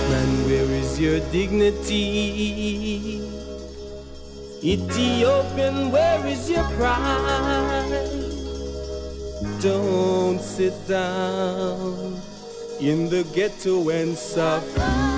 Man, where is your dignity? Ethiopian, where is your pride? Don't sit down in the ghetto and suffer.